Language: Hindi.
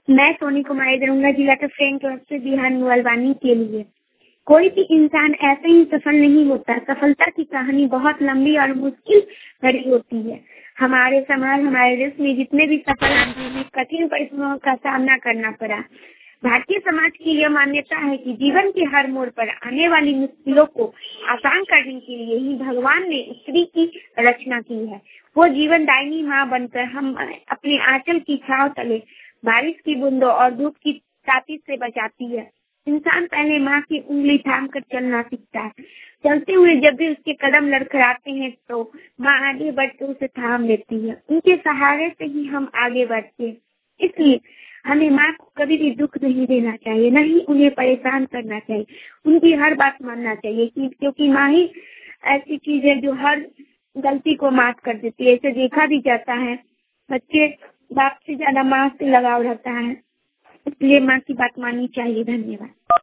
मैं सोनी कुमारी दरभंगा जिला के फ्रेंड क्लब से बिहार मोबाइल के लिए। कोई भी इंसान ऐसे ही सफल नहीं होता। सफलता की कहानी बहुत लंबी और मुश्किल भरी होती है। हमारे समाज, हमारे देश में जितने भी सफल आदमी हैं, कठिन परिश्रमों का सामना करना पड़ा। भारतीय समाज की यह मान्यता है कि जीवन के हर मोड़ पर आने वाली मुश्किलों को आसान करने के लिए ही भगवान ने स्त्री की रचना की है। वो जीवन दायिनी माँ बनकर हम अपने आंचल की छांव तले बारिश की बूंदों और धूप की तापी से बचाती है। इंसान पहले माँ की उंगली थाम कर चलना सीखता है। चलते हुए जब भी उसके कदम लड़खड़ाते हैं तो माँ आगे बढ़कर उसे थाम लेती है। उनके सहारे से ही हम आगे बढ़ते हैं। इसलिए हमें माँ को कभी भी दुख नहीं देना चाहिए, न ही उन्हें परेशान करना चाहिए। उनकी हर बात मानना चाहिए क्योंकि माँ ही ऐसी चीज है जो हर गलती को माफ कर देती है। इसे देखा भी जाता है, बच्चे बाप से ज्यादा माँ से लगाव रहता है, इसलिए माँ की बात माननी चाहिए। धन्यवाद।